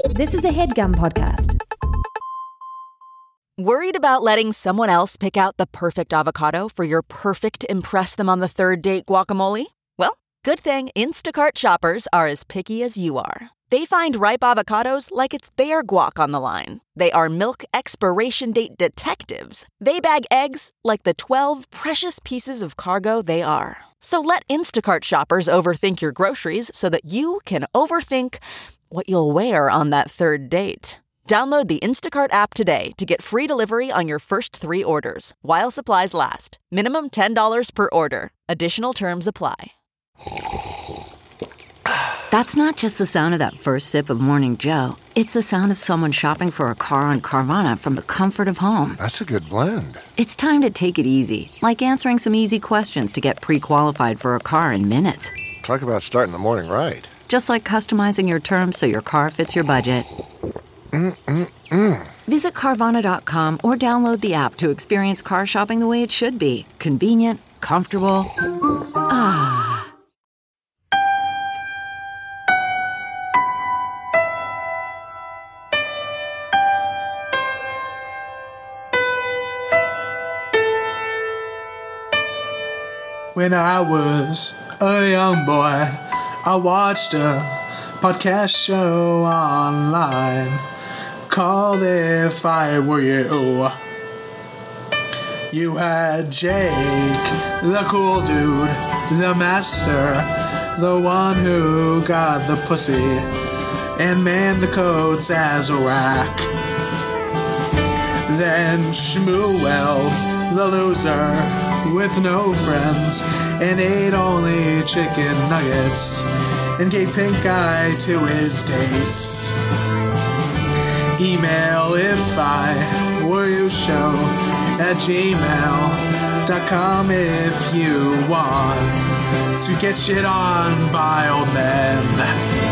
This is a HeadGum podcast. Worried about letting someone else pick out the perfect avocado for your perfect impress them on the third date guacamole? Well, good thing Instacart shoppers are as picky as you are. They find ripe avocados like it's their guac on the line. They are milk expiration date detectives. They bag eggs like the 12 precious pieces of cargo they are. So let Instacart shoppers overthink your groceries so that you can overthink what you'll wear on that third date. Download the Instacart app today to get free delivery on your first 3 orders, while supplies last. Minimum $10 per order. Additional terms apply. That's not just the sound of that first sip of Morning Joe. It's the sound of someone shopping for a car on Carvana from the comfort of home. That's a good blend. It's time to take it easy, like answering some easy questions to get pre-qualified for a car in minutes. Talk about starting the morning right. Just like customizing your terms so your car fits your budget. Visit Carvana.com or download the app to experience car shopping the way it should be. Convenient, comfortable. Ah. When I was a young boy, I watched a podcast show online called If I Were You. You had Jake, the cool dude, the master, the one who got the pussy and manned the codes as a rack. Then Shmuel, the loser, with no friends, and ate only chicken nuggets, and gave pink eye to his dates. Email if I were you show at gmail.com if you want to get shit on by old men.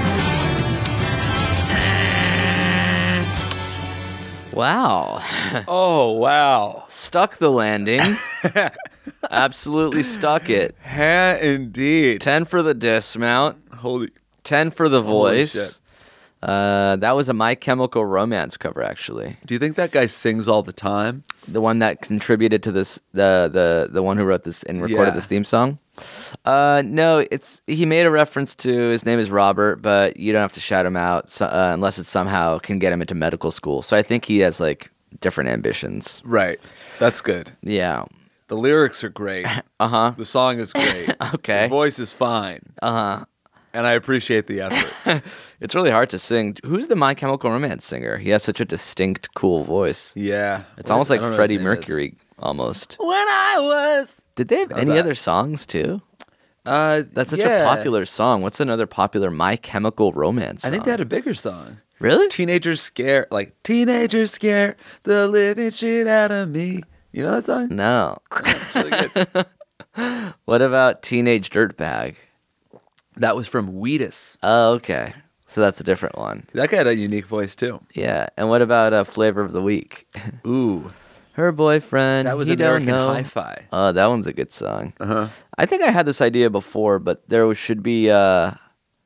Wow. Oh, wow. Stuck the landing. Absolutely stuck it. Indeed. 10 for the dismount. 10 for the voice. That was a My Chemical Romance cover, actually. Do you think that guy sings all the time? The one that contributed to this, the one who wrote this and recorded this theme song? No, he made a reference to, his name is Robert, but you don't have to shout him out unless it somehow can get him into medical school. So I think he has like different ambitions. Right. That's good. Yeah. The lyrics are great. Uh-huh. The song is great. Okay. His voice is fine. Uh-huh. And I appreciate the effort. It's really hard to sing. Who's the My Chemical Romance singer? He has such a distinct, cool voice. Yeah. It's almost like Freddie Mercury, almost. When I was... Did they have any other songs, too? That's such a popular song. What's another popular My Chemical Romance song? I think they had a bigger song. Really? Teenagers Scare the living shit out of me. You know that song? No. It's really good. What about Teenage Dirtbag? That was from Wheatus. Oh, okay. So that's a different one. That guy had a unique voice, too. Yeah. And what about Flavor of the Week? Ooh. Her boyfriend. That was he American don't know. Hi-Fi. Oh, that one's a good song. Uh-huh. I think I had this idea before, but there should be an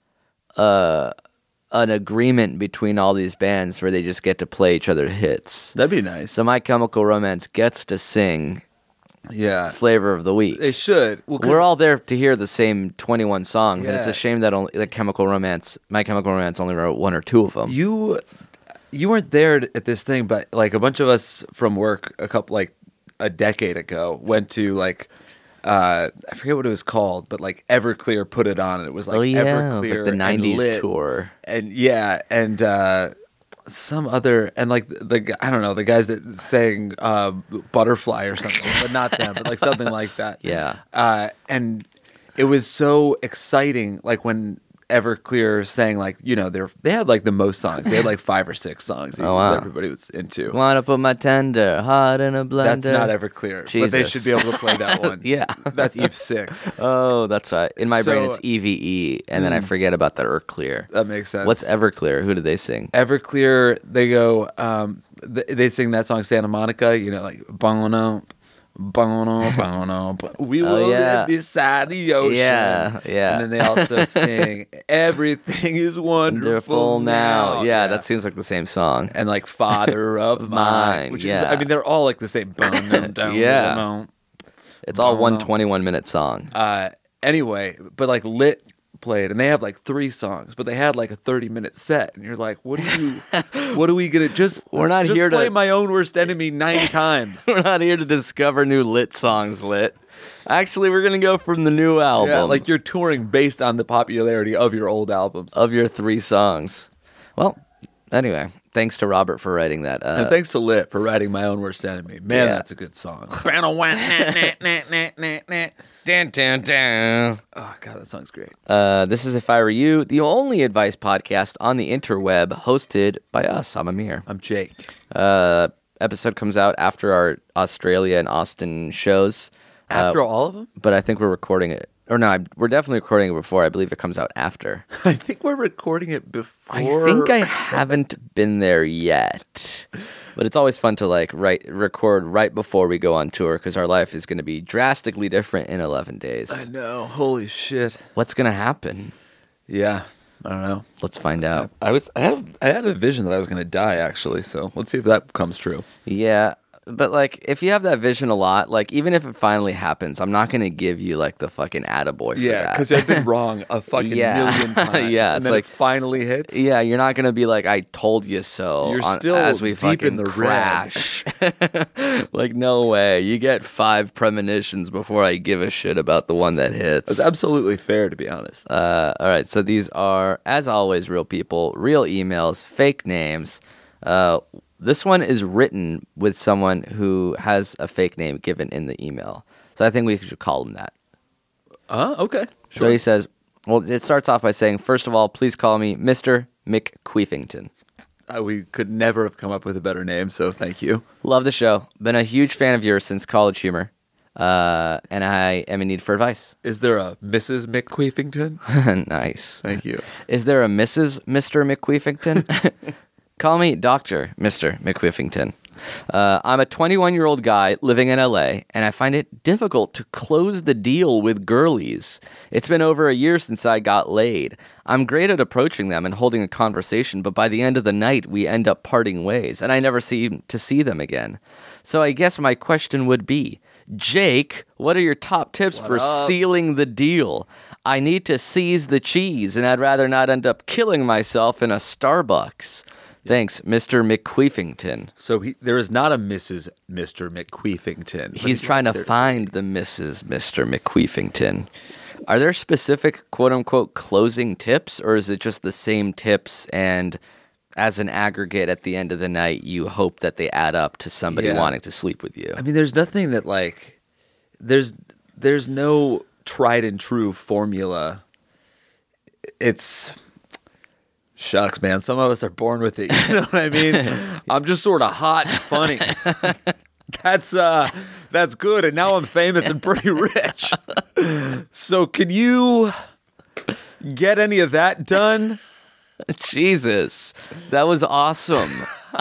agreement between all these bands where they just get to play each other's hits. That'd be nice. So My Chemical Romance gets to sing Flavor of the Week. They should. Well, we're all there to hear the same 21 songs, and it's a Yeah. shame that only My Chemical Romance only wrote 1 or 2 of them. You weren't there at this thing, but like a bunch of us from work a decade ago went to I forget what it was called, but like Everclear put it on, and it was like Everclear, it was like the 90s tour. And some other, and like I don't know, the guys that sang Butterfly or something, but not them, but like something like that. Yeah. And it was so exciting, like when Everclear sang, like, you know, they had like the most songs. They had like 5 or 6 songs that everybody was into. Wanna put my tender heart in a blender. That's not Everclear, Jesus. but they should be able to play that one. Yeah. That's Eve 6. Oh, that's right. In my brain, it's EVE, and then I forget about the Clear. That makes sense. What's Everclear? Who did they sing? Everclear, they go, they sing that song Santa Monica, you know, like Bono, We will live beside the ocean. Yeah. And then they also sing everything is wonderful now. Yeah, that seems like the same song. And like Father of Mine, which is, I mean, they're all like the same. Yeah. It's all one 21-minute song. Anyway, but like Lit played, and they have like 3 songs, but they had like a 30-minute set, and you're like, what are we gonna We're not just here play to My Own Worst Enemy 9 times. We're not here to discover new Lit songs, Lit. Actually, we're gonna go from the new album. Yeah, like you're touring based on the popularity of your old albums, of your 3 songs. Well, anyway, thanks to Robert for writing that. And thanks to Lit for writing My Own Worst Enemy. Man, that's a good song. Dun, dun, dun. Oh, God, that song's great. This is If I Were You, the only advice podcast on the interweb, hosted by us. I'm Amir. I'm Jake. Episode comes out after our Australia and Austin shows. After all of them? But I think we're recording it. Or no, we're definitely recording it before. I believe it comes out after. I think we're recording it before. I think I haven't been there yet. But it's always fun to record right before we go on tour, because our life is going to be drastically different in 11 days. I know. Holy shit. What's going to happen? Yeah. I don't know. Let's find out. I had a vision that I was going to die, actually. So let's see if that comes true. Yeah. But, if you have that vision a lot, even if it finally happens, I'm not going to give you, the fucking attaboy for that. Yeah, because I've been wrong a fucking million times. Yeah, and then it finally hits. Yeah, you're not going to be like, I told you so. You're still as we deep in the crash. No way. You get 5 premonitions before I give a shit about the one that hits. It's absolutely fair, to be honest. All right, so these are, as always, real people, real emails, fake names. This one is written with someone who has a fake name given in the email. So I think we should call him that. Okay. Sure. So he says, well, it starts off by saying, first of all, please call me Mr. McQueefington. We could never have come up with a better name, so thank you. Love the show. Been a huge fan of yours since College Humor. And I am in need for advice. Is there a Mrs. McQueefington? Nice. Thank you. Is there a Mrs. Mr. McQueefington? Call me Dr. Mr. McQuiffington. I'm a 21-year-old guy living in LA, and I find it difficult to close the deal with girlies. It's been over a year since I got laid. I'm great at approaching them and holding a conversation, but by the end of the night, we end up parting ways, and I never seem to see them again. So I guess my question would be, Jake, what are your top tips for sealing the deal? I need to seize the cheese, and I'd rather not end up killing myself in a Starbucks. Thanks, Mr. McQueefington. So there is not a Mrs. Mr. McQueefington. He's trying to find the Mrs. Mr. McQueefington. Are there specific quote-unquote closing tips, or is it just the same tips and as an aggregate at the end of the night, you hope that they add up to somebody wanting to sleep with you? I mean, there's nothing that there's no tried and true formula. It's... Shucks, man. Some of us are born with it. You know what I mean? I'm just sort of hot and funny. That's good. And now I'm famous and pretty rich. So can you get any of that Jesus, that was awesome.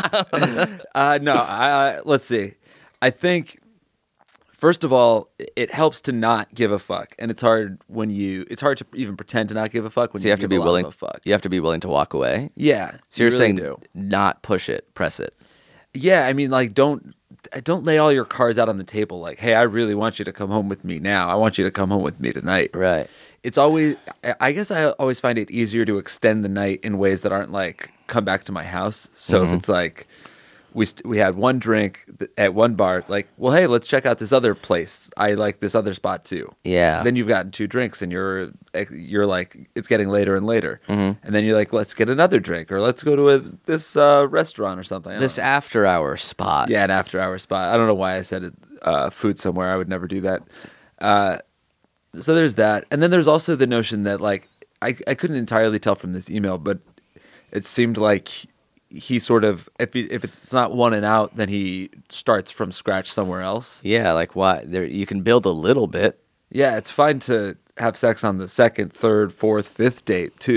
No, let's see. I think, first of all, it helps to not give a fuck, and it's hard to even pretend to not give a fuck when you have to be willing. You have to be willing to walk away. Yeah. So you're saying not push it, press it. Yeah, I mean, don't lay all your cards out on the table. Like, hey, I really want you to come home with me now. I want you to come home with me tonight. Right. It's always, I guess I always find it easier to extend the night in ways that aren't like, come back to my house. So if it's like, we had one drink at one bar, like, well, hey, let's check out this other place. I like this other spot too. Yeah. Then you've gotten 2 drinks and you're like, it's getting later and later. Mm-hmm. And then you're like, let's get another drink, or let's go to this restaurant or something. This after hour spot. Yeah, an after hour spot. I don't know why I said food somewhere. I would never do that. So there's that. And then there's also the notion that, like, I couldn't entirely tell from this email, but it seemed like he sort of, if it's not one and out, then he starts from scratch somewhere else. Yeah, like what? You can build a little bit. Yeah, it's fine to have sex on the 2nd, 3rd, 4th, 5th date too.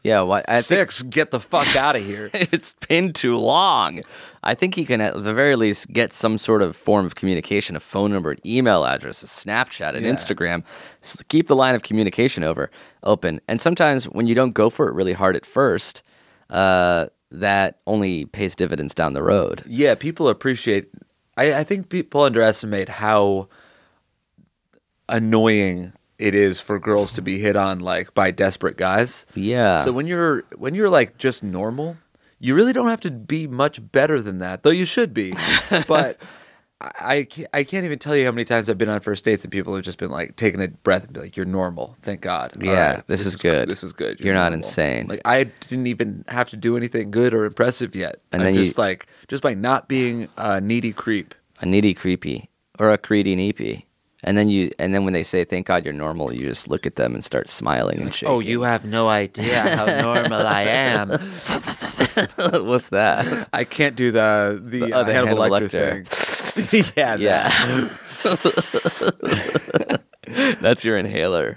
Yeah, why? 6, get the fuck out of here. It's been too long. I think he can, at the very least, get some sort of form of communication, a phone number, an email address, a Snapchat, an Instagram. Keep the line of communication open. And sometimes when you don't go for it really hard at first, that only pays dividends down the road. Yeah, people appreciate... I think people underestimate how annoying it is for girls to be hit on like by desperate guys. Yeah. So when you're like just normal, you really don't have to be much better than that, though you should be. But I can't even tell you how many times I've been on first dates and people have just been like taking a breath and be like, "You're normal, thank God." Yeah, right, this is good. This is good. You're not normal. insane. Like I didn't even have to do anything good or impressive yet. And I'm then just by not being a needy creep. A needy creepy or a creedy neepy. And then when they say, "Thank God you're normal," you just look at them and start smiling and shaking. Oh, you have no idea how normal I am. What's that? I can't do the Hannibal Lecter thing. Yeah. That's your inhaler.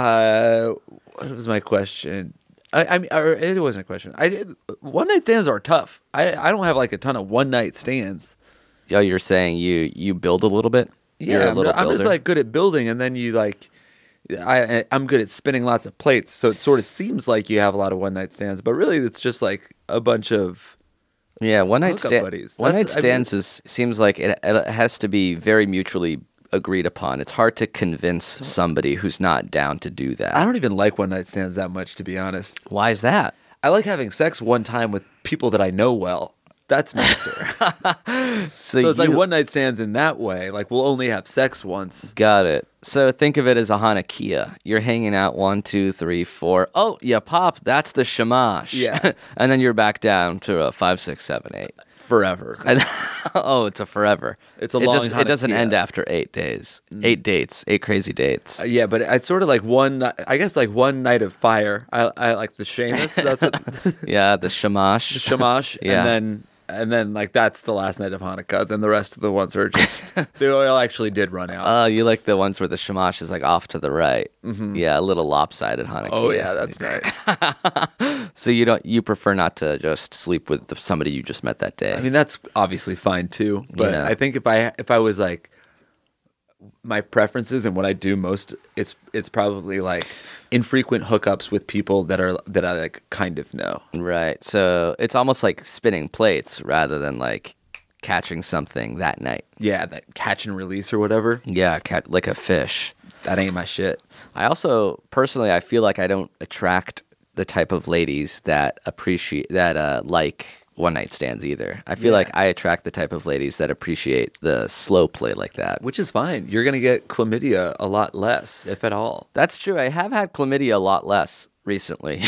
What was my question? I mean, or it wasn't a question. One night stands are tough. I don't have like a ton of one night stands. Oh, you're saying you build a little bit? You're Yeah, a little I'm just builder? like good at building, and then you like, I'm good at spinning lots of plates. So it sort of seems like you have a lot of one night stands, but really it's just like a bunch of one night hookup buddies. One night That's- I mean- stands seems like it has to be very mutually agreed upon. It's hard to convince somebody who's not down to do that. I don't even like one night stands that much, to be honest. Why is that? I like having sex one time with people that I know well. That's nicer. So it's like one night stands in that way. Like we'll only have sex once. Got it. So think of it as a Hanakia. You're hanging out 1, 2, 3, 4. Oh, you pop. That's the shamash. Yeah. And then you're back down to a 5, 6, 7, 8. Forever. Oh, it's a forever. It's a long It doesn't Hanakia. end after 8 days. 8 dates. 8 crazy dates. Yeah, but it's sort of like I guess like one night of fire. I like the Seamus. That's what Yeah, the shamash. the Shamash. Yeah. And then like that's the last night of Hanukkah. Then the rest of the ones are just the oil actually did run out. Oh, you like the ones where the shamash is like off to the right. Mm-hmm. Yeah, a little lopsided Hanukkah. Oh yeah, that's nice. So you prefer not to just sleep with somebody you just met that day. I mean that's obviously fine too. But Yeah. I think if I was like my preferences and what I do most, it's probably like infrequent hookups with people that I like kind of know. Right. So it's almost like spinning plates rather than like catching something that night. Yeah, that catch and release or whatever. Yeah, like a fish. That ain't my shit. I also personally I feel like I don't attract the type of ladies that appreciate like one night stands either. I feel like I attract the type of ladies that appreciate the slow play like that. Which is fine. You're gonna get chlamydia a lot less, if at all. That's true. I have had chlamydia a lot less recently.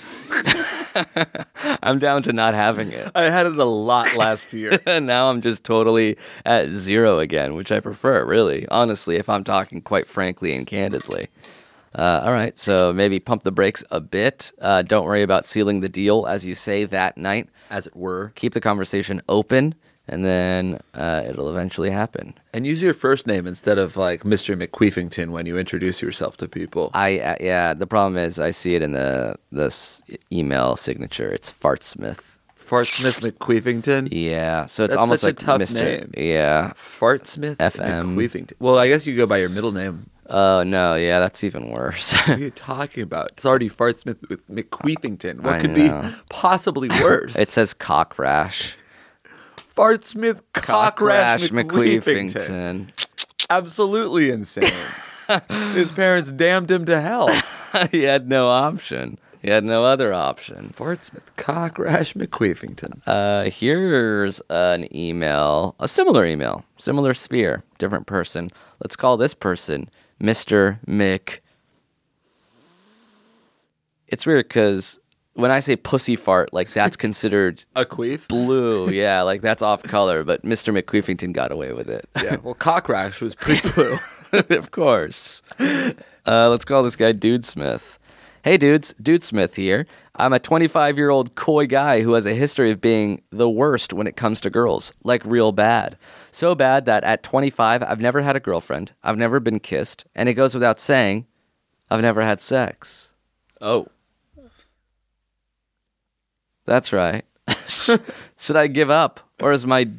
I'm down to not having it. I had it a lot last year. And now I'm just totally at 0 again, which I prefer, really. Honestly, if I'm talking quite frankly and candidly. All right, so maybe pump the brakes a bit. Don't worry about sealing the deal, as you say, that night. As it were. Keep the conversation open, and then it'll eventually happen. And use your first name instead of like Mr. McQueefington when you introduce yourself to people. Yeah, the problem is I see it in this email signature. It's Fartsmith. Fartsmith McQueefington? Yeah, so it's That's almost such like a tough Mr. name. Yeah. Fartsmith FM. McQueefington. Well, I guess you go by your middle name. Oh, no, yeah, that's even worse. What are you talking about? It's already Fartsmith with McQueefington. What I could know. be possibly worse? It says Cockrash. Fartsmith Cockrash McQueefington. McQueefington. Absolutely insane. His parents damned him to hell. He had no option. He had no other option. Fartsmith Cockrash McQueefington. Here's an email, a similar email, similar sphere, different person. Let's call this person Mr. Mick. It's weird because when I say pussy fart, like that's considered A queef? blue. Yeah, like that's off color, but Mr. McQueefington got away with it. Yeah, well, Cockrash was pretty blue. Of course. Let's call this guy Dude Smith. Hey dudes, Dude Smith here. I'm a 25-year-old coy guy who has a history of being the worst when it comes to girls, like real bad. So bad that at 25, I've never had a girlfriend, I've never been kissed, and it goes without saying, I've never had sex. Oh. That's right. Should I give up, or is my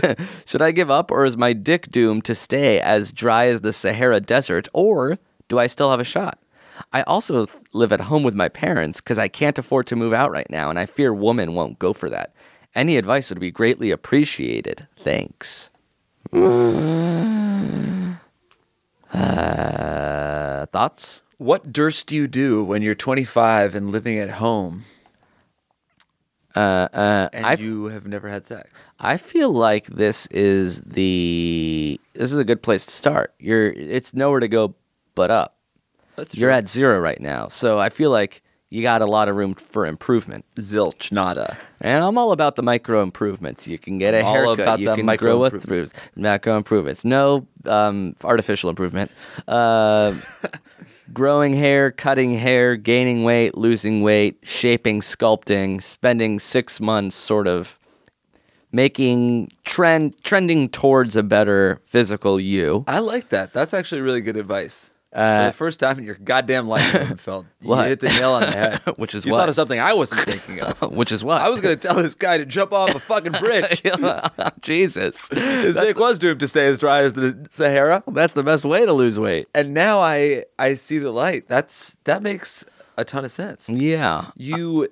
dick doomed to stay as dry as the Sahara Desert, or do I still have a shot? I also live at home with my parents because I can't afford to move out right now, and I fear women won't go for that. Any advice would be greatly appreciated. Thanks. Thoughts? What durst do you do when you're 25 and living at home and you have never had sex? I feel like this is a good place to start. It's nowhere to go but up. You're at 0 right now, so I feel like you got a lot of room for improvement. Zilch, nada. And I'm all about the micro improvements. You can get a haircut. You can grow with macro improvements. No artificial improvement. Growing hair, cutting hair, gaining weight, losing weight, shaping, sculpting, spending 6 months sort of trending towards a better physical you. I like that. That's actually really good advice. For the first time in your goddamn life, Feld, you hit the nail on the head. Which is you thought of something I wasn't thinking of. Which is what? I was going to tell this guy to jump off a fucking bridge. Jesus. His dick was doomed to stay as dry as the Sahara. That's the best way to lose weight. And now I see the light. That makes a ton of sense. Yeah. You're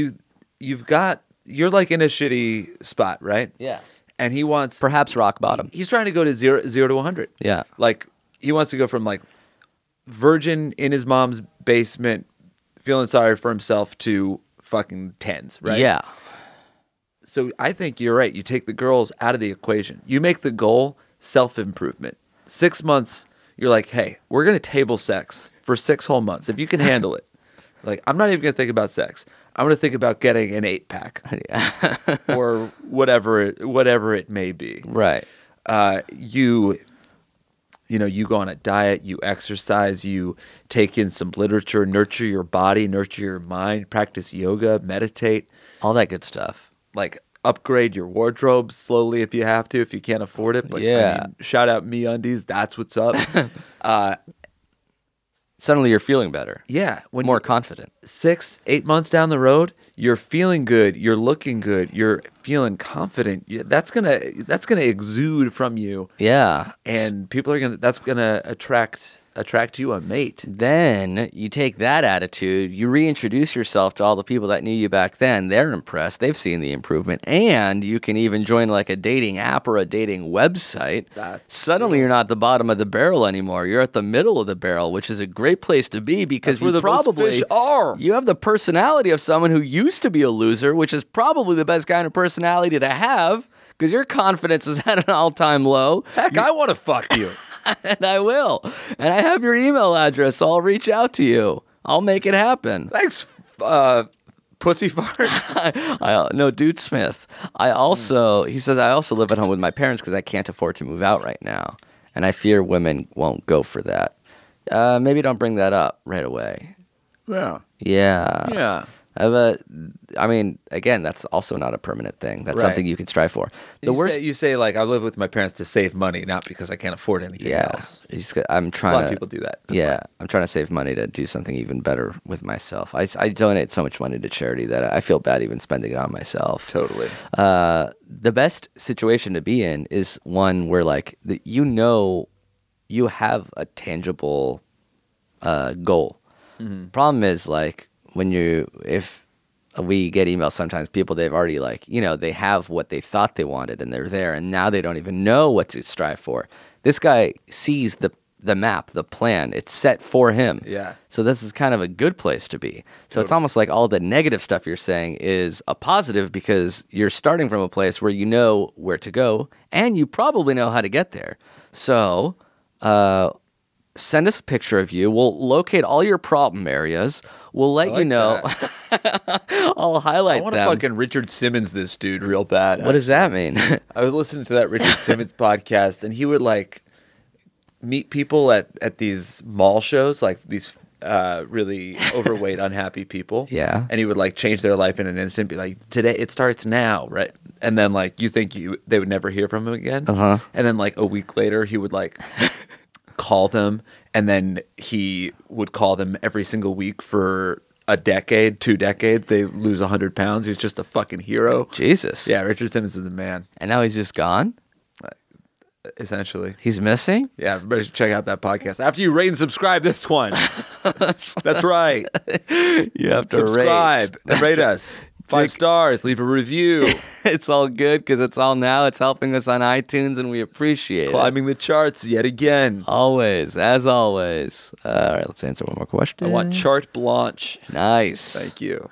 like in a shitty spot, right? Yeah. And he wants perhaps rock bottom. He's trying to go to zero to 100. Yeah. Like he wants to go from like virgin in his mom's basement, feeling sorry for himself, to fucking tens, right? Yeah. So I think you're right. You take the girls out of the equation. You make the goal self-improvement. 6 months, you're like, hey, we're going to table sex for 6 whole months. If you can handle it. Like, I'm not even going to think about sex. I'm going to think about getting an 8-pack or whatever it may be. Right. You go on a diet, you exercise, you take in some literature, nurture your body, nurture your mind, practice yoga, meditate. All that good stuff. Like upgrade your wardrobe slowly if you have to, if you can't afford it. But yeah. I mean, shout out MeUndies, that's what's up. Suddenly you're feeling better. Yeah. More confident. 6-8 months down the road, you're feeling good, you're looking good, you're feeling confident. That's gonna exude from you. Yeah. And that's gonna attract you a mate. Then you take that attitude, you reintroduce yourself to all the people that knew you back then. They're impressed. They've seen the improvement. And you can even join like a dating app or a dating website. Suddenly you're not at the bottom of the barrel anymore. You're at the middle of the barrel, which is a great place to be because you probably are. You have the personality of someone who used to be a loser, which is probably the best kind of personality to have because your confidence is at an all-time low. Heck, I want to fuck you. And I will. And I have your email address, so I'll reach out to you. I'll make it happen. Thanks, pussy fart. No, Dude Smith. He says, I also live at home with my parents because I can't afford to move out right now. And I fear women won't go for that. Maybe don't bring that up right away. Yeah. Yeah. Yeah. I mean, again, that's also not a permanent thing. That's something you can strive for. You say like I live with my parents to save money, not because I can't afford anything else. I'm trying. A lot of people do that. That's fine. I'm trying to save money to do something even better with myself. I donate so much money to charity that I feel bad even spending it on myself. Totally. The best situation to be in is one where like you have a tangible goal. Mm-hmm. Problem is like. If we get emails sometimes, people, they've already they have what they thought they wanted and they're there and now they don't even know what to strive for. This guy sees the map, the plan, it's set for him. Yeah. So this is kind of a good place to be. So It's almost like all the negative stuff you're saying is a positive because you're starting from a place where you know where to go and you probably know how to get there. So, send us a picture of you. We'll locate all your problem areas. We'll let you know. I'll highlight them. I want to fucking Richard Simmons this dude real bad. What does that mean? I was listening to that Richard Simmons podcast, and he would like meet people at these mall shows, like these really overweight, unhappy people. Yeah. And he would like change their life in an instant, be like, today, it starts now, right? And then like you think they would never hear from him again. Uh-huh. And then like a week later, he would like call them, and then he would call them every single week for a decade, 2 decades, they lose 100 pounds. He's just a fucking hero. Jesus. Yeah, Richard Simmons is the man, And now he's just gone? essentially. He's missing? Yeah, everybody should check out that podcast. After you rate and subscribe this one. That's right. You have to Subscribe and rate us. 5 stars. Leave a review. It's all good because it's all now. It's helping us on iTunes, and we appreciate it. Climbing the charts yet again. Always, as always. All right, let's answer one more question. I want chart blanche. Nice. Thank you.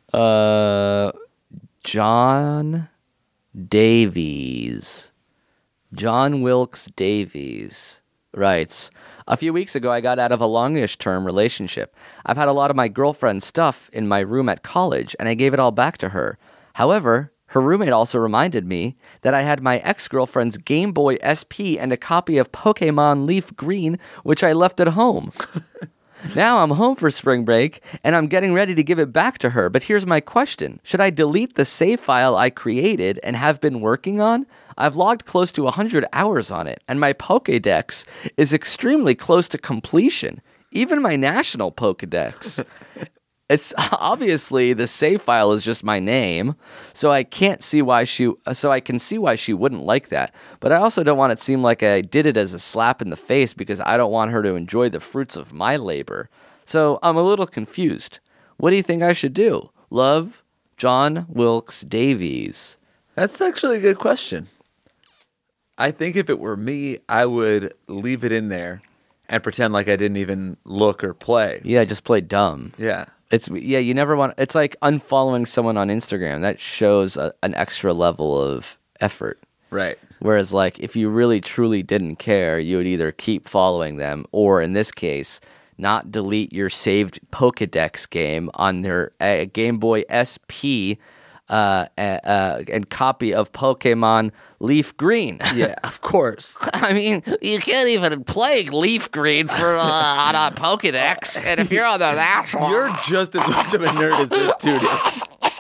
John Davies. John Wilkes Davies writes, a few weeks ago, I got out of a longish term relationship. I've had a lot of my girlfriend's stuff in my room at college, and I gave it all back to her. However, her roommate also reminded me that I had my ex-girlfriend's Game Boy SP and a copy of Pokemon Leaf Green, which I left at home. Now I'm home for spring break, and I'm getting ready to give it back to her. But here's my question. Should I delete the save file I created and have been working on? I've logged close to 100 hours on it, and my Pokédex is extremely close to completion. Even my national Pokédex. It's obviously the save file is just my name, so I can see why she wouldn't like that. But I also don't want it to seem like I did it as a slap in the face because I don't want her to enjoy the fruits of my labor. So I'm a little confused. What do you think I should do? Love, John Wilkes Davies. That's actually a good question. I think if it were me, I would leave it in there and pretend like I didn't even look or play. Yeah, just play dumb. Yeah. You never want. It's like unfollowing someone on Instagram. That shows an extra level of effort. Right. Whereas, like, if you really truly didn't care, you would either keep following them, or in this case, not delete your saved Pokédex game on their Game Boy SP and copy of Pokemon Leaf Green. Yeah, of course. I mean, you can't even play Leaf Green for on a Pokédex, and if you're on the national, You're just as much of a nerd as this dude is.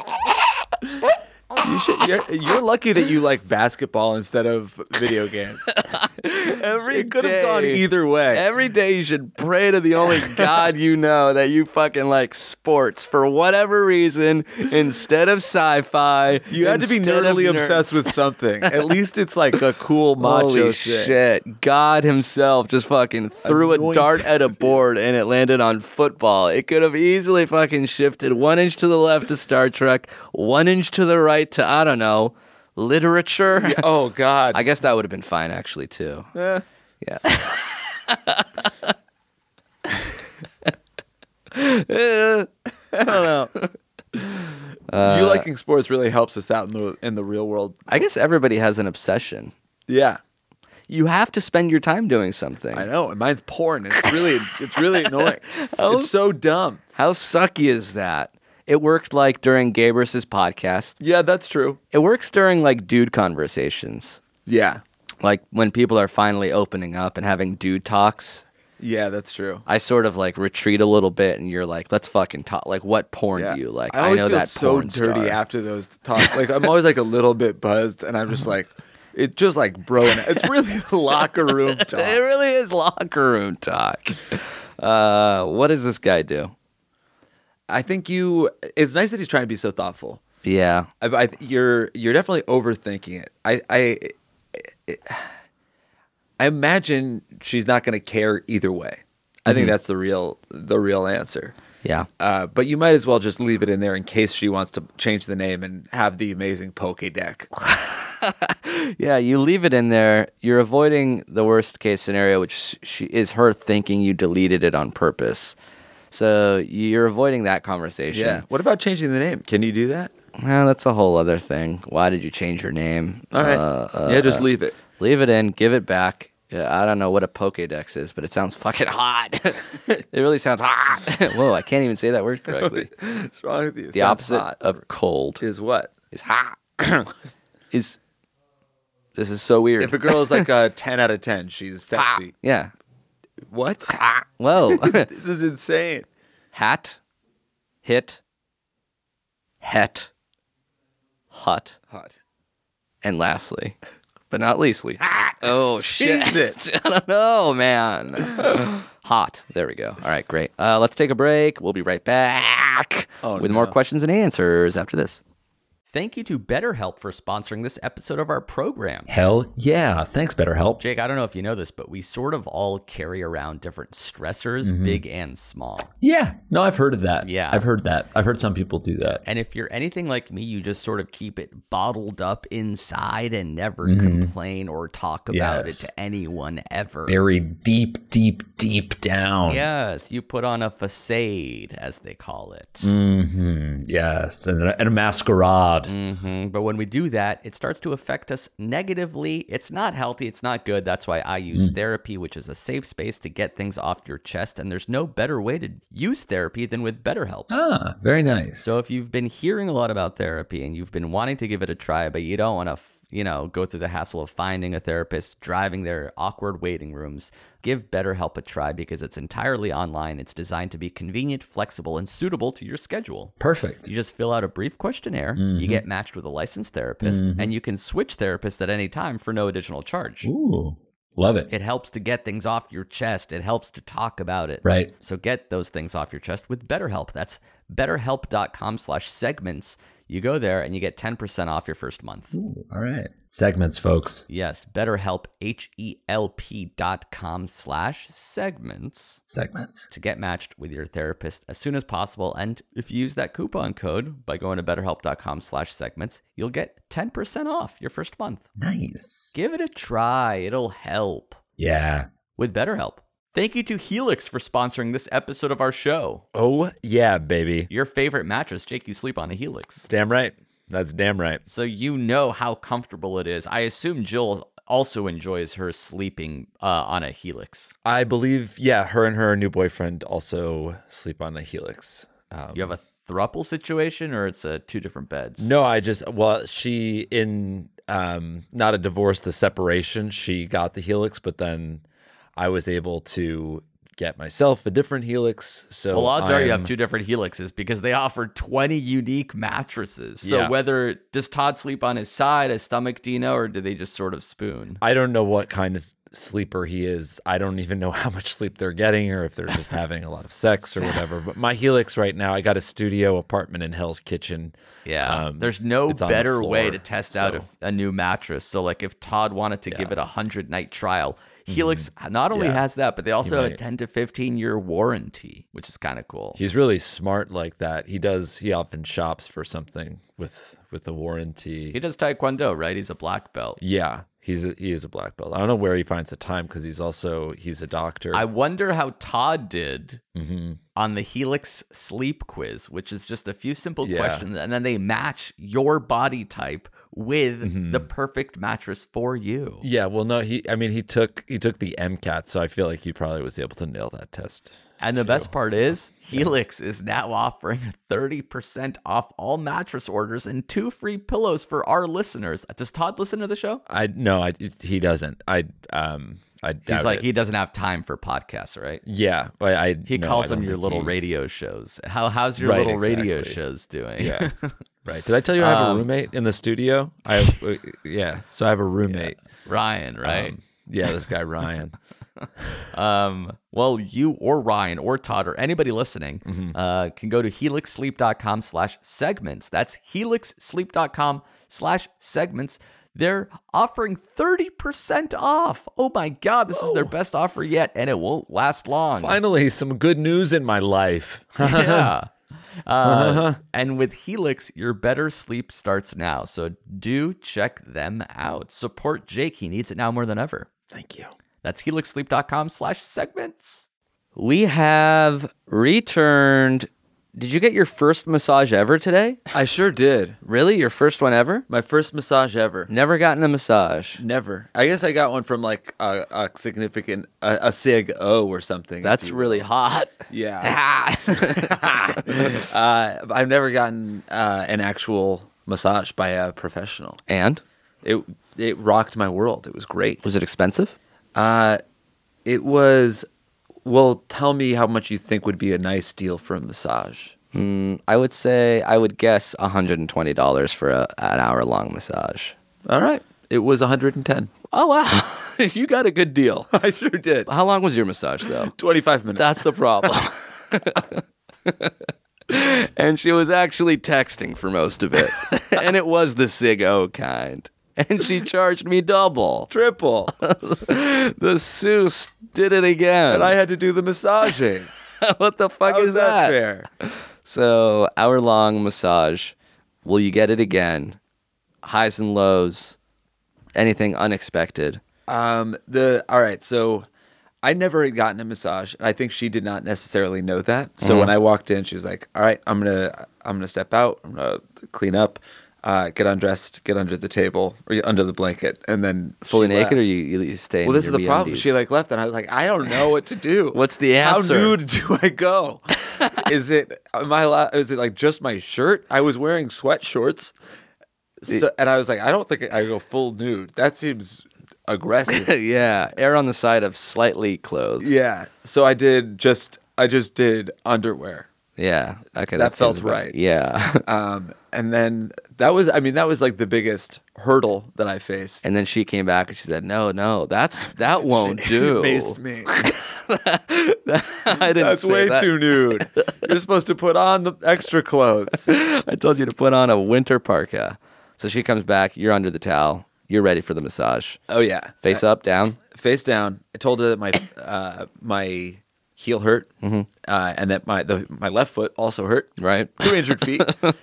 You're lucky that you like basketball instead of video games. It could have gone either way. Every day you should pray to the only God you know that you fucking like sports for whatever reason instead of sci-fi. You had to be nerdily obsessed with something. At least it's like a cool macho Holy thing. shit. God himself just fucking threw a dart at a board and it landed on football. It could have easily fucking shifted 1 inch to the left to Star Trek, 1 inch to the right to, I don't know, literature. Yeah, oh, God. I guess that would have been fine, actually, too. Yeah. I don't know. You liking sports really helps us out in the real world. I guess everybody has an obsession. Yeah. You have to spend your time doing something. I know. And mine's porn. It's really annoying. It's so dumb. How sucky is that? It worked like during Gabrus's podcast. Yeah, that's true. It works during like dude conversations. Yeah. Like when people are finally opening up and having dude talks. Yeah, that's true. I sort of like retreat a little bit and you're like, let's fucking talk. Like, what porn do you like? I always know feel that so porn dirty star. after those talks. Like, I'm always like a little bit buzzed and I'm just like, it's just like, bro, it's really locker room talk. It really is locker room talk. What does this guy do? I think it's nice that he's trying to be so thoughtful. Yeah. You're definitely overthinking it. I imagine she's not going to care either way. I think that's the real answer. Yeah. But you might as well just leave it in there in case she wants to change the name and have the amazing Pokédex. Yeah, you leave it in there. You're avoiding the worst case scenario, which is her thinking you deleted it on purpose. So you're avoiding that conversation. Yeah. What about changing the name? Can you do that? Well, that's a whole other thing. Why did you change your name? All right. Just leave it. Leave it in. Give it back. I don't know what a Pokédex is, but it sounds fucking hot. It really sounds hot. Whoa, I can't even say that word correctly. What's wrong with you? The opposite of cold is what? Is hot. This is so weird. If a girl is like a 10 out of 10, she's sexy. Yeah. What? Whoa. This is insane. Hat, hit, het, hot, and lastly, but not leastly, oh shit! Jesus. I don't know, man. Hot. There we go. All right, great. Let's take a break. We'll be right back with more questions and answers after this. Thank you to BetterHelp for sponsoring this episode of our program. Hell yeah. Thanks, BetterHelp. Jake, I don't know if you know this, but we sort of all carry around different stressors, big and small. Yeah. No, I've heard of that. Yeah. I've heard that. I've heard some people do that. And if you're anything like me, you just sort of keep it bottled up inside and never complain or talk about it to anyone ever. Buried deep, deep, deep down. Yes, you put on a facade, as they call it. Yes, and a masquerade. But when we do that, it starts to affect us negatively. It's not healthy. It's not good. That's why I use therapy, which is a safe space to get things off your chest. And there's no better way to use therapy than with BetterHelp. Ah, very nice. So if you've been hearing a lot about therapy and you've been wanting to give it a try, but you don't want to go through the hassle of finding a therapist, driving their awkward waiting rooms, give BetterHelp a try because it's entirely online. It's designed to be convenient, flexible, and suitable to your schedule. Perfect. You just fill out a brief questionnaire, you get matched with a licensed therapist, and you can switch therapists at any time for no additional charge. Ooh, love it. It helps to get things off your chest. It helps to talk about it. Right. So get those things off your chest with BetterHelp. That's betterhelp.com/segments. You go there and you get 10% off your first month. Ooh, all right. Segments, folks. Yes, BetterHelp, HELP.com/segments. Segments. To get matched with your therapist as soon as possible. And if you use that coupon code by going to betterhelp.com/segments, you'll get 10% off your first month. Nice. Give it a try. It'll help. Yeah. With BetterHelp. Thank you to Helix for sponsoring this episode of our show. Oh, yeah, baby. Your favorite mattress, Jake, you sleep on a Helix. It's damn right. That's damn right. So you know how comfortable it is. I assume Jill also enjoys her sleeping on a Helix. I believe, yeah, her and her new boyfriend also sleep on a Helix. You have a throuple situation, or it's two different beds? No, she, in not a divorce, the separation, she got the Helix, but then I was able to get myself a different Helix. So well, odds are you have two different Helixes because they offer 20 unique mattresses. So does Todd sleep on his side, his stomach, Dino, or do they just sort of spoon? I don't know what kind of sleeper he is. I don't even know how much sleep they're getting or if they're just having a lot of sex or whatever. But my Helix right now, I got a studio apartment in Hell's Kitchen. Yeah, there's no better way to test out a new mattress. So like if Todd wanted to give it a 100-night trial, Helix not only has that, but they also have a 10 to 15-year warranty, which is kind of cool. He's really smart like that. He often shops for something with the warranty. He does Taekwondo, right? He's a black belt. Yeah, he is a black belt. I don't know where he finds the time because he's a doctor. I wonder how Todd did on the Helix sleep quiz, which is just a few simple questions, and then they match your body type with the perfect mattress for you. Yeah, well, no, he took the MCAT, so I feel like he probably was able to nail that test. And the best part is, Helix is now offering 30% off all mattress orders and 2 free pillows for our listeners. Does Todd listen to the show? He doesn't. I He's like, he doesn't have time for podcasts, right? Yeah. He calls them your little radio shows. How's your little radio shows doing? Yeah. Right. Did I tell you I have a roommate in the studio? So I have a roommate. Ryan, right? This guy Ryan. Well, you or Ryan or Todd or anybody listening can go to helixsleep.com/segments. That's helixsleep.com/segments. They're offering 30% off. Oh my God, this is their best offer yet, and it won't last long. Finally, some good news in my life. Yeah. And with Helix, your better sleep starts now. So do check them out. Support Jake. He needs it now more than ever. Thank you. That's helixsleep.com/segments. We have returned. Did you get your first massage ever today? I sure did. Really? Your first one ever? My first massage ever. Never gotten a massage? Never. I guess I got one from like a significant, a SIG O or something. That's really hot. Yeah. I've never gotten an actual massage by a professional. And? It rocked my world. It was great. Was it expensive? It was... Well, tell me how much you think would be a nice deal for a massage. I would guess $120 for an hour-long massage. All right. It was $110. Oh, wow. You got a good deal. I sure did. How long was your massage, though? 25 minutes. That's the problem. And she was actually texting for most of it. And it was the Sig-O kind. And she charged me double. triple. The Seuss did it again. And I had to do the massaging. What the fuck How is is that that? fair? So, hour-long massage. Will you get it again? Highs and lows. Anything unexpected? All right, so I never had gotten a massage, and I think she did not necessarily know that. So when I walked in, she was like, "All right, I'm gonna step out. I'm gonna clean up, get undressed, get under the table or under the blanket, and then Fully she naked, left. or you stay? Well, in this is your the problem. MeUndies? She left, and I was like, I don't know what to do. What's the answer? How nude do I go? Is it like just my shirt? I was wearing sweat shorts, and I was like, I don't think I go full nude. That seems aggressive. Yeah, err on the side of slightly clothed. Yeah. So I just did underwear. Yeah. Okay. That felt seems about- right. Yeah. And then that was like the biggest hurdle that I faced. And then she came back and she said, "No, that won't do." Maced me. I didn't That's say way that. too nude. You're supposed to put on the extra clothes. I told you to put on a winter parka. So she comes back. You're under the towel. You're ready for the massage. Oh yeah. Face up, down. Face down. I told her that my heel hurt, and that my left foot also hurt. Right. 2 injured feet.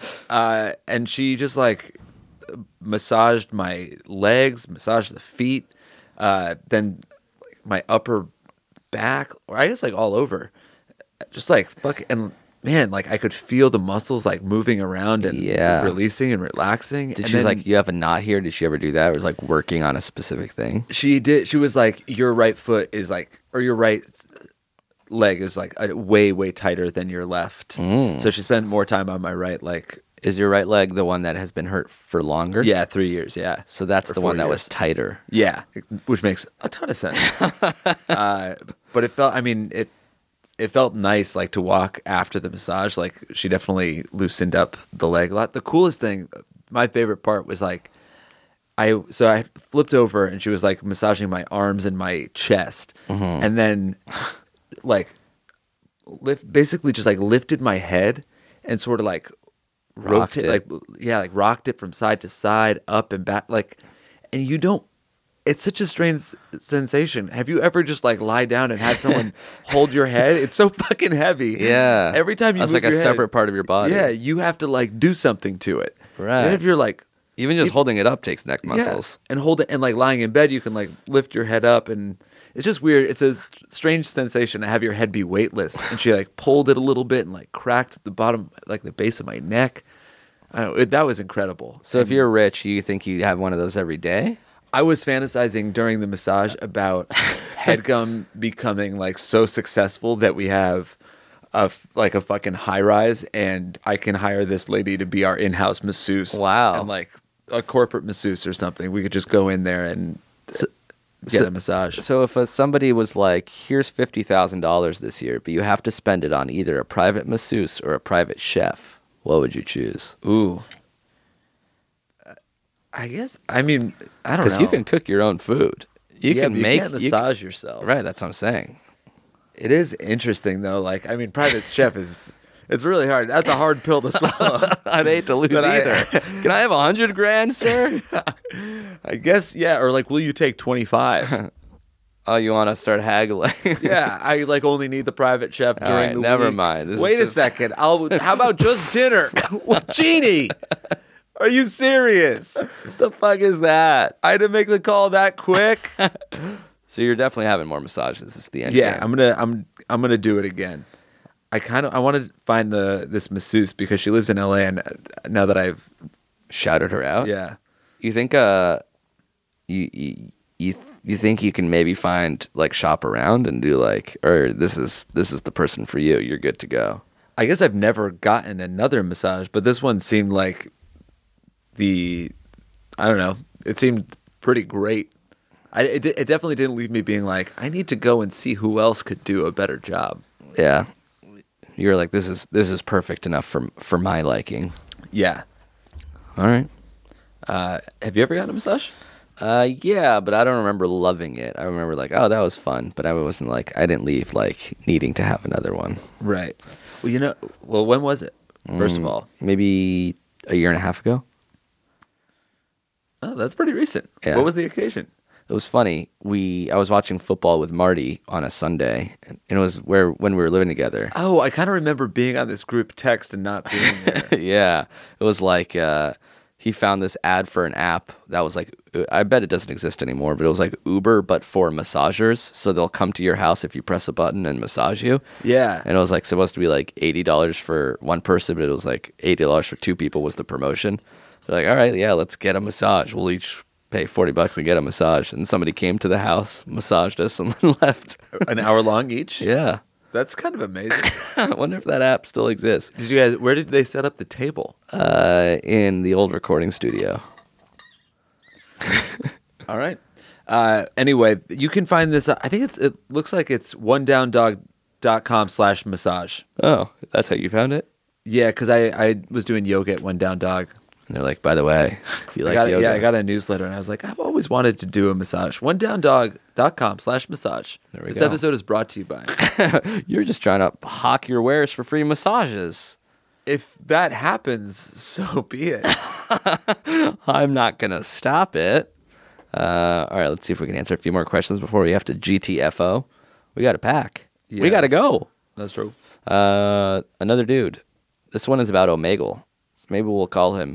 And she just like massaged my legs, massaged the feet, then like, my upper back, or I guess like all over. Just like fuck, and man, like I could feel the muscles like moving around and releasing and relaxing. Did and she then like, you have a knot here? Did she ever do that? Or was like working on a specific thing? She did. She was like, your right foot is like, or your right leg is like way tighter than your left. So she spent more time on my right leg. Is your right leg the one that has been hurt for longer? Yeah, 3 years. Yeah. So that's Or the 4 one that was years. tighter. Yeah, which makes a ton of sense. But it felt, I mean, it felt nice, like to walk after the massage. Like she definitely loosened up the leg a lot. The coolest thing, my favorite part was like, I flipped over and she was like massaging my arms and my chest, and then like basically just like lifted my head and sort of like Rocked rocked it, rocked it from side to side, up and back, like, and you don't. It's such a strange sensation. Have you ever just like lie down and had someone hold your head? It's so fucking heavy. Yeah. Every time you That's move like a your head, separate part of your body. Yeah, you have to like do something to it. Right. And if you're like Even just holding it up takes neck muscles. and hold it, and like lying in bed, you can like lift your head up, and it's just weird. It's a strange sensation to have your head be weightless. And she like pulled it a little bit and like cracked the bottom, like the base of my neck. I don't know, that was incredible. So if you're rich, you think you'd have one of those every day? I was fantasizing during the massage about HeadGum becoming like so successful that we have a fucking high rise, and I can hire this lady to be our in-house masseuse. Wow. And like a corporate masseuse or something. We could just go in there and get a massage. So if somebody was like, here's $50,000 this year, but you have to spend it on either a private masseuse or a private chef, what would you choose? Ooh. I guess, I mean, I don't know. Because you can cook your own food. You can but make you can't massage yourself. Right, that's what I'm saying. It is interesting though. Like, I mean, private chef it's really hard. That's a hard pill to swallow. I'd hate to lose But either. Can I have $100,000, sir? I guess, yeah. Or like, will you take 25? Oh, you want to start haggling? Yeah, I like only need the private chef All during right, the never week. mind. This is Wait a just- second. How about just dinner? Jeannie, are you serious? What the fuck is that? I had to make the call that quick. So you're definitely having more massages. Is the end Yeah, game. I'm gonna do it again. I want to find this masseuse because she lives in LA, and now that I've shouted her out. yeah. You think you think you can maybe find like shop around and do like, or this is the person for you. You're good to go. I guess I've never gotten another massage, but this one seemed like I don't know. It seemed pretty great. It definitely didn't leave me being like, I need to go and see who else could do a better job. Yeah. You're like, this is perfect enough for my liking. Yeah. All right. Have you ever gotten a massage? Yeah, but I don't remember loving it. I remember like, oh, that was fun, but I wasn't like, I didn't leave like needing to have another one. Right. Well, when was it? First of all, Maybe a year and a half ago. Oh, that's pretty recent. Yeah. What was the occasion? It was funny. I was watching football with Marty on a Sunday, and it was when we were living together. Oh, I kind of remember being on this group text and not being there. Yeah, it was like he found this ad for an app that was like, I bet it doesn't exist anymore, but it was like Uber, but for massagers. So they'll come to your house if you press a button and massage you. Yeah. And it was like supposed to be like $80 for one person, but it was like $80 for two people was the promotion. They're like, all right, yeah, let's get a massage. We'll each pay $40 and get a massage. And somebody came to the house, massaged us, and then left. An hour long each? Yeah. That's kind of amazing. I wonder if that app still exists. Where did they set up the table? In the old recording studio. All right. Anyway, you can find this. I think it looks like it's onedowndog.com/massage. Oh, that's how you found it? Yeah, because I was doing yoga at One Down Dog. And they're like, by the way, if you like yoga. Yeah, I got a newsletter, and I was like, I've always wanted to do a massage. onedowndog.com/massage. There we This go. episode is brought to you by. You're just trying to hawk your wares for free massages. If that happens, so be it. I'm not going to stop it. All right, let's see if we can answer a few more questions before we have to GTFO. We got to pack. Yeah, we got to go. That's true. Another dude. This one is about Omegle. So maybe we'll call him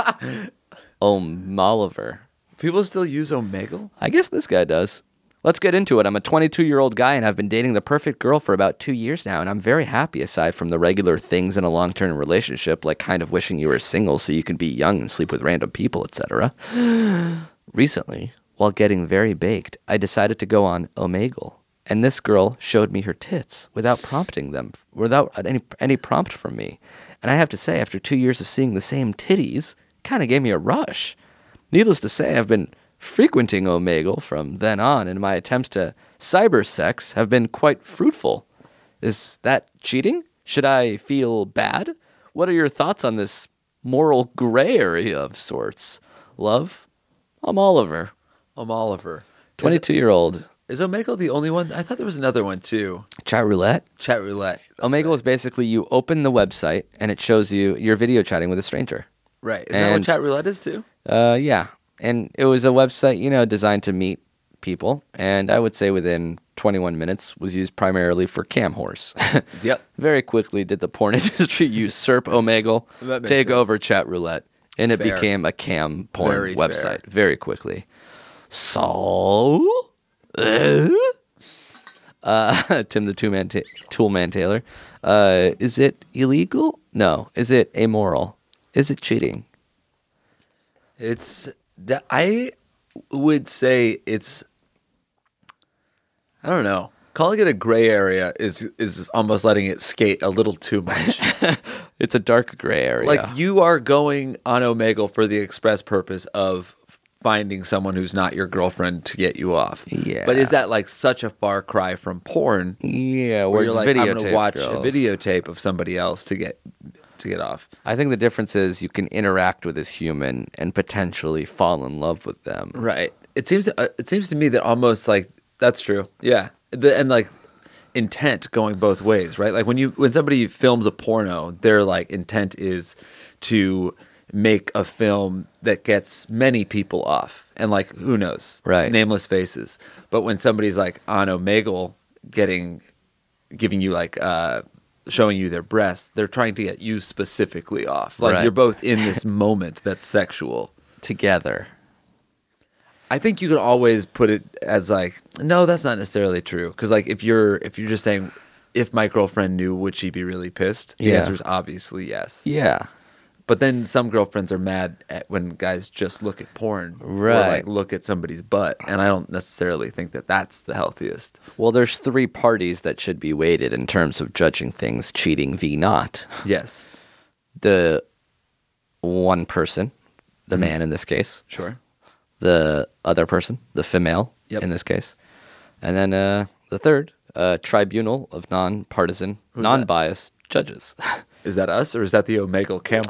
O'Moliver. People still use Omegle? I guess this guy does. Let's get into it. I'm a 22-year-old guy, and I've been dating the perfect girl for about 2 years now, and I'm very happy aside from the regular things in a long-term relationship, like kind of wishing you were single so you can be young and sleep with random people, etc. Recently, while getting very baked, I decided to go on Omegle, and this girl showed me her tits without prompting them, without any prompt from me. And I have to say, after 2 years of seeing the same titties, kind of gave me a rush. Needless to say, I've been frequenting Omegle from then on, and my attempts to cybersex have been quite fruitful. Is that cheating? Should I feel bad? What are your thoughts on this moral gray area of sorts? Love, I'm Oliver. 22-year-old. Is Omegle the only one? I thought there was another one too. Chat roulette? Chat roulette. Omegle is basically you open the website, and it shows you you're video chatting with a stranger. Right. Is that what chat roulette is too? Yeah. And it was a website, designed to meet people. And I would say within 21 minutes was used primarily for cam whores. Yep. Very quickly did the porn industry usurp Omegle, That makes take sense. over chat roulette. And it Fair. became a cam porn Very website fair. very quickly. So, Tim the Toolman Taylor, is it illegal? No. Is it amoral? Is it cheating? I would say it's, I don't know. Calling it a gray area is almost letting it skate a little too much. It's a dark gray area. Like you are going on Omegle for the express purpose of finding someone who's not your girlfriend to get you off. Yeah. But is that like such a far cry from porn? Yeah, Where where you're it's like, I'm videotape going to watch girls. a videotape of somebody else to get off. I think the difference is you can interact with this human and potentially fall in love with them. Right. It seems to me that almost like that's true. Yeah. And like intent going both ways, right? Like when somebody films a porno, their like intent is to make a film that gets many people off, and like who knows, right? Nameless faces. But when somebody's like on Omegle giving you like showing you their breasts, they're trying to get you specifically off. Like Right. you're both in this moment that's sexual together. I think you can always put it as like, no, that's not necessarily true. Because like if you're just saying, if my girlfriend knew, would she be really pissed? The Yeah. answer is obviously yes. Yeah. But then some girlfriends are mad at when guys just look at porn, or Right. like look at somebody's butt, and I don't necessarily think that that's the healthiest. Well, there's three parties that should be weighted in terms of judging things cheating v. not. Yes, The one person, the man in this case, sure. the other person, the female Yep. in this case, and then the third, tribunal of non-partisan, that? non-biased judges. Is that us or is that the Omegle camel?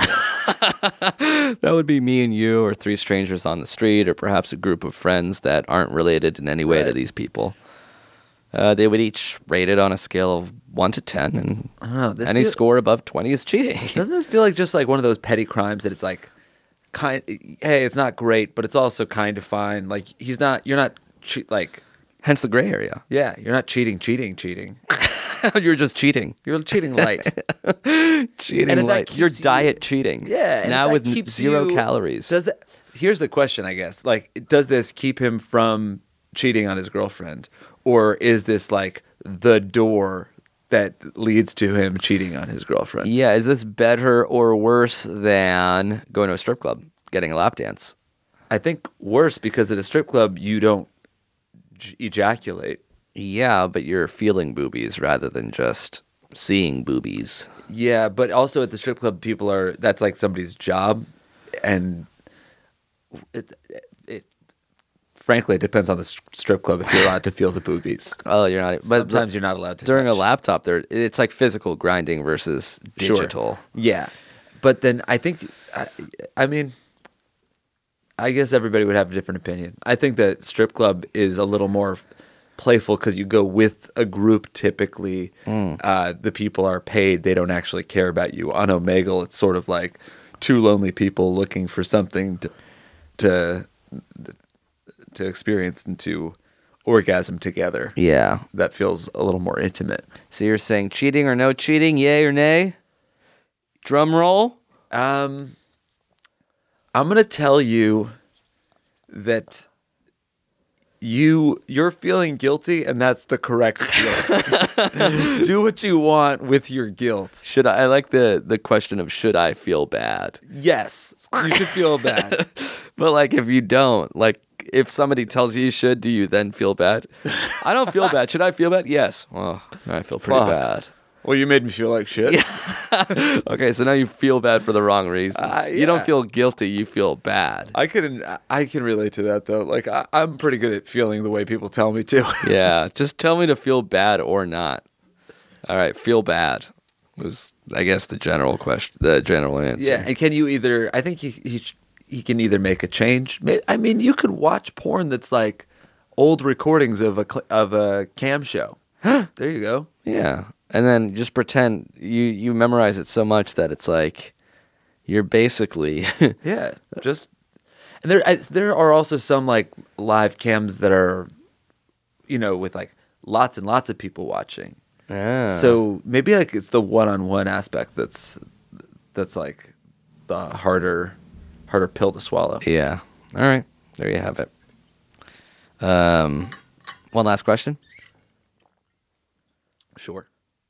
That would be me and you, or 3 strangers on the street, or perhaps a group of friends that aren't related in any way to these people. They would each rate it on a scale of 1 to 10, and I don't know, any score above 20 is cheating. Doesn't this feel like just like one of those petty crimes that it's like, hey, it's not great, but it's also kind of fine. Like you're not like. Hence the gray area. Yeah, you're not cheating. You're just cheating. You're cheating light. Cheating and if light. that You're keeps diet cheating. Yeah. And now if that with keeps 0 you- calories. Here's the question, I guess. Like, does this keep him from cheating on his girlfriend? Or is this like the door that leads to him cheating on his girlfriend? Yeah, is this better or worse than going to a strip club, getting a lap dance? I think worse, because at a strip club, you don't ejaculate. Yeah, but you're feeling boobies rather than just seeing boobies. Yeah, but also at the strip club, that's like somebody's job. And frankly, it depends on the strip club if you're allowed to feel the boobies. Oh, you're not. But Sometimes you're not allowed to. During a touch. laptop, it's like physical grinding versus digital. Sure. Yeah, but then I think, I mean, I guess everybody would have a different opinion. I think that strip club is a little more playful because you go with a group typically. The people are paid. They don't actually care about you. On Omegle, it's sort of like 2 lonely people looking for something to experience and to orgasm together. Yeah. That feels a little more intimate. So you're saying cheating or no cheating, yay or nay? Drum roll. I'm going to tell you that you're feeling guilty, and that's the correct feeling. Do what you want with your guilt. I like the question of should I feel bad? Yes, you should feel bad. But like if you don't, like if somebody tells you should, do you then feel bad? I don't feel bad. Should I feel bad? Yes. Well, I feel pretty bad. Well, you made me feel like shit. Yeah. Okay, so now you feel bad for the wrong reasons. You don't feel guilty, you feel bad. I can relate to that though. Like I'm pretty good at feeling the way people tell me to. Yeah, just tell me to feel bad or not. All right, feel bad was, I guess, the general question, the general answer. Yeah, and can you either? I think he can either make a change. I mean, you could watch porn that's like old recordings of a cam show. There you go. Yeah. And then just pretend you memorize it so much that it's like you're basically yeah. Just and there are also some like live cams that are, with like lots and lots of people watching. Ah. So maybe like it's the one-on-one aspect that's like the harder pill to swallow. Yeah. All right. There you have it. One last question. Sure.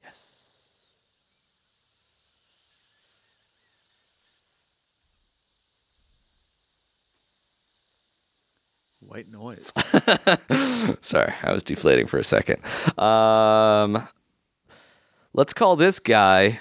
White noise. Sorry, I was deflating for a second. Let's call this guy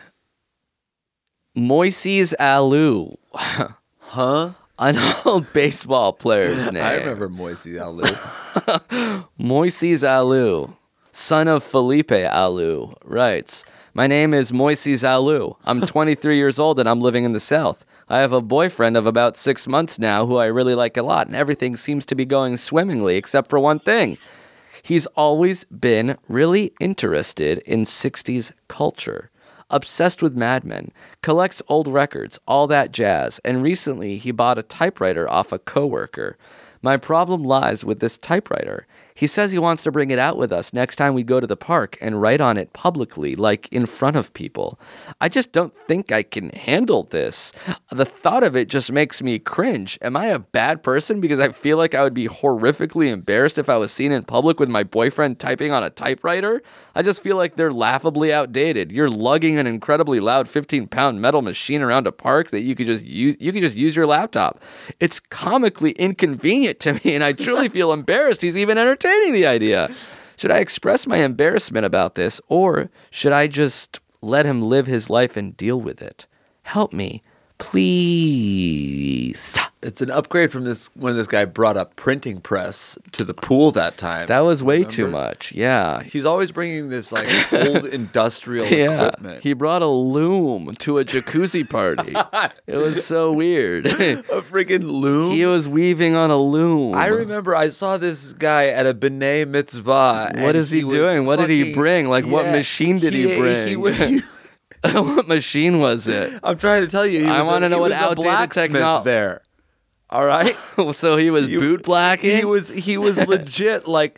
Moises Alou. Huh? An old baseball player's name. I remember Moises Alou. Moises Alou, son of Felipe Alou, writes, "My name is Moises Alou. I'm 23 years old and I'm living in the South. I have a boyfriend of about 6 months now who I really like a lot, and everything seems to be going swimmingly except for one thing. He's always been really interested in 60s culture, obsessed with Mad Men, collects old records, all that jazz, and recently he bought a typewriter off a coworker. My problem lies with this typewriter. He says he wants to bring it out with us next time we go to the park and write on it publicly, like in front of people. I just don't think I can handle this. The thought of it just makes me cringe. Am I a bad person because I feel like I would be horrifically embarrassed if I was seen in public with my boyfriend typing on a typewriter? I just feel like they're laughably outdated. You're lugging an incredibly loud 15-pound metal machine around a park that you could just use your laptop. It's comically inconvenient to me, and I truly feel embarrassed he's even entertaining the idea. Should I express my embarrassment about this, or should I just let him live his life and deal with it? Help me, please." It's an upgrade from this when this guy brought a printing press to the pool that time. That was way too much. Yeah. He's always bringing this like old industrial equipment. He brought a loom to a jacuzzi party. It was so weird. A freaking loom. He was weaving on a loom. I remember I saw this guy at a B'nai Mitzvah. What is he doing? What did he bring? Like, what machine did he bring? What machine was it? I'm trying to tell you. I want to know what outdated technology there. All right. So he was boot blacking. He was legit like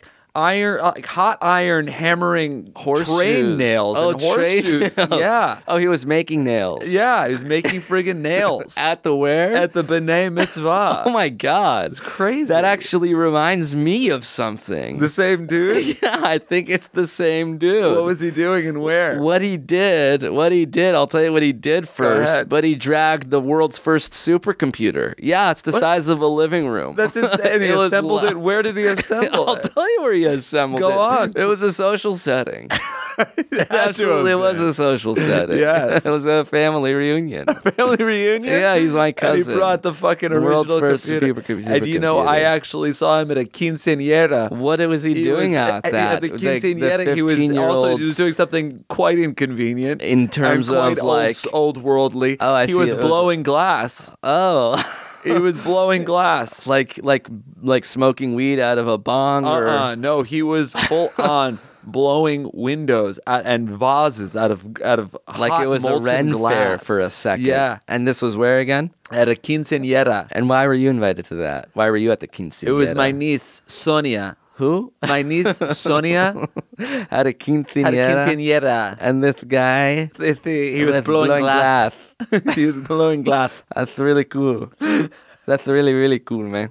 hot iron hammering train nails and horseshoes. Yeah. Oh, he was making nails. Yeah, he was making friggin' nails. At the where? At the B'nai Mitzvah. Oh my God. It's crazy. That actually reminds me of something. The same dude? Yeah, I think it's the same dude. What was he doing and where? What he did, I'll tell you what he did first, but he dragged the world's first supercomputer. Yeah, it's the size of a living room. That's insane. He assembled it. Where did he assemble it? I'll tell you where he assembled it. Go on. It was a social setting. It absolutely was a social setting. Yes. It was a family reunion. Family reunion? Yeah, he's my cousin. And he brought the fucking world's original first computer. And you know, I actually saw him at a quinceañera. What was he doing at that? At the quinceañera, he was doing something quite inconvenient. In terms of like old worldly. Oh, I see. He was blowing glass. Oh. He was blowing glass. Like smoking weed out of a bong? No, he was full on blowing windows and vases out of like hot, it was a Ren glass. fair for a second. Yeah. And this was where again? At a quinceañera. And why were you invited to that? Why were you at the quinceañera? It was my niece, Sonia. Who? My niece, Sonia. Had a quinceañera. And this guy? He was blowing glass. He was blowing glass. That's really cool. That's really, really cool, man.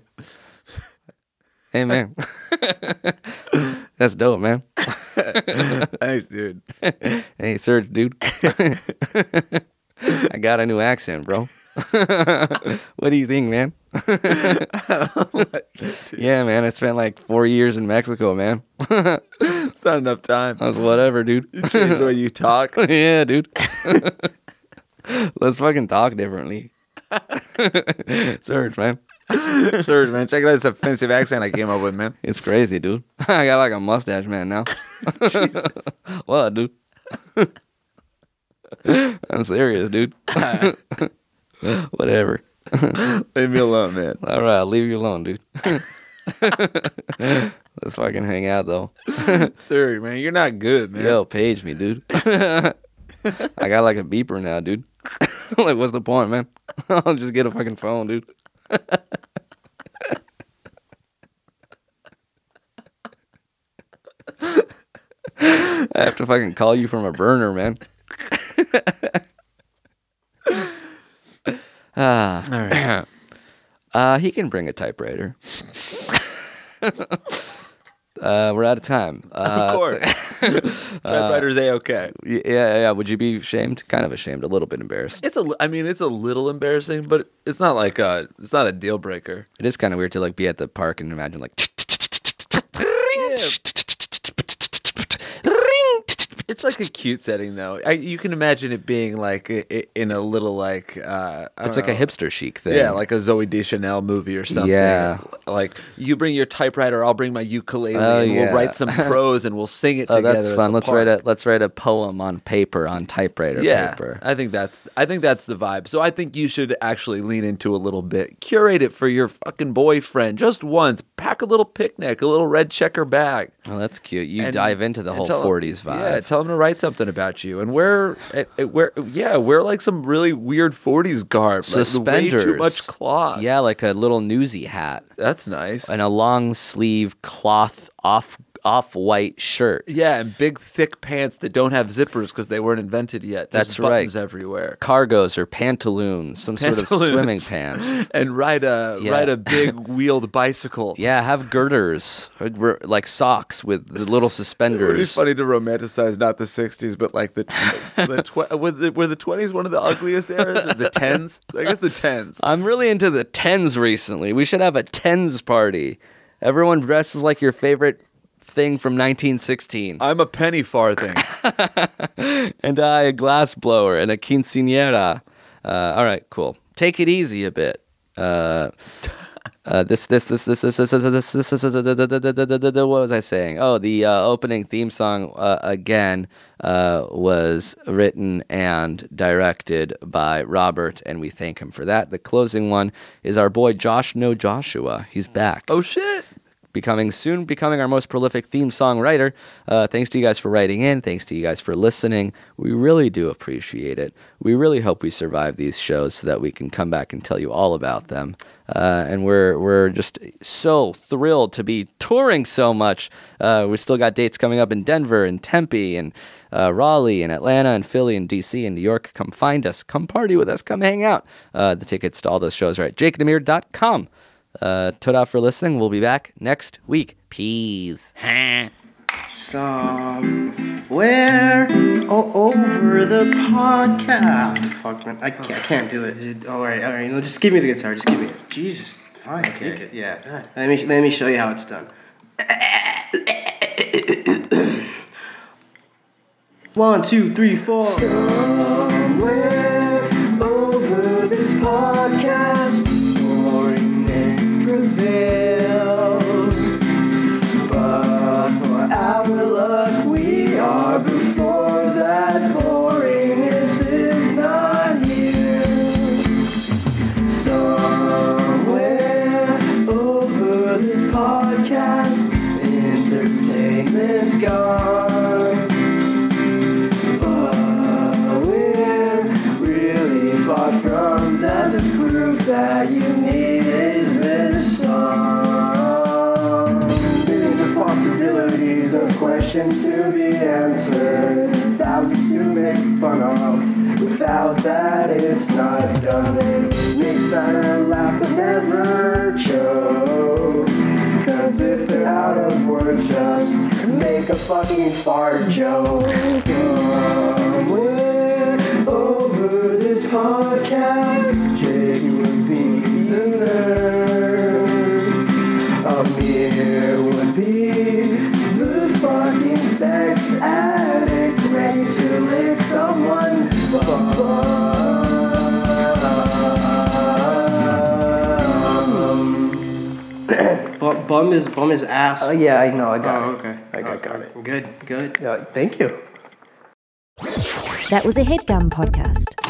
Hey, man. That's dope, man. Thanks, dude. Hey, Serge, dude. I got a new accent, bro. What do you think, man? Yeah, man. I spent like 4 years in Mexico, man. It's not enough time. That's whatever, dude. You changed the way you talk. Yeah, dude. Let's fucking talk differently. Serge, man. Serge, man. Check out this offensive accent I came up with, man. It's crazy, dude. I got like a mustache man now. Jesus. What, dude? I'm serious, dude. Whatever. Leave me alone, man. All right, I'll leave you alone, dude. Let's fucking hang out, though. Serge, man, you're not good, man. Yo, page me, dude. I got like a beeper now, dude. Like, what's the point, man? I'll just get a fucking phone, dude. I have to fucking call you from a burner, man. All right. He can bring a typewriter. We're out of time. Of course. Typewriter's A-okay. Yeah. Would you be ashamed? Kind of ashamed. A little bit embarrassed. It's a little embarrassing, but it's not like it's not a deal breaker. It is kind of weird to like be at the park and imagine like. It's like a cute setting, though. You can imagine it being like in a little like it's like a hipster chic thing. Yeah, like a Zoe Deschanel movie or something. Yeah, like you bring your typewriter, I'll bring my ukulele, and we'll write some prose and we'll sing it together. That's fun. Let's write a poem on paper on typewriter paper. I think that's the vibe. So I think you should actually lean into a little bit. Curate it for your fucking boyfriend just once. Pack a little picnic, a little red checker bag. Oh, that's cute. You dive into the whole 40s vibe. Yeah, tell him to write something about you and wear like some really weird 40s garb. Suspenders. Like way too much cloth. Yeah, like a little newsy hat. That's nice. And a long sleeve cloth off-white shirt. Yeah, and big thick pants that don't have zippers because they weren't invented yet. That's buttons right. everywhere. Cargos or pantaloons, sort of swimming pants. And ride a big wheeled bicycle. Yeah, have girders, like socks with the little suspenders. It would be funny to romanticize not the 60s, but like were the 20s one of the ugliest eras? Or the 10s? I guess the 10s. I'm really into the 10s recently. We should have a 10s party. Everyone dresses like your favorite thing from 1916. I'm a penny farthing. And I a glass blower and a quinceañera. All right, cool. Take it easy a bit. What was I saying? Oh, the opening theme song again was written and directed by Robert, and we thank him for that. The closing one is our boy Josh No Joshua. He's back. Oh shit! Becoming our most prolific theme song writer. Thanks to you guys for writing in. Thanks to you guys for listening. We really do appreciate it. We really hope we survive these shows so that we can come back and tell you all about them. And we're just so thrilled to be touring so much. We still got dates coming up in Denver and Tempe and Raleigh and Atlanta and Philly and DC and New York. Come find us. Come party with us. Come hang out. The tickets to all those shows are at jakeandamir.com. Toda for listening. We'll be back next week. Peace. Somewhere over the podcast. Fuck, man. I can't do it, dude. All right. No, just give me the guitar. Just give me it. Jesus, fine. Take it. Yeah. Let me show you how it's done. 1, 2, 3, 4. Somewhere over this podcast, boringness prevails. But for our luck, we are before that. Boringness is not here. Somewhere over this podcast, entertainment's gone. Far from that, the proof that you need is this song. Millions of possibilities of questions to be answered, thousands to make fun of. Without that, it's not done. It makes that laugh but never choke. Cause if they're out of words, just make a fucking fart joke. Somewhere over this podcast, Jake would be the nerd. Amir would be the fucking sex addict ready to lick someone. Bum is ass. Oh yeah, I know. I got it. Okay. I got it. Good. Thank you. That was a HeadGum podcast.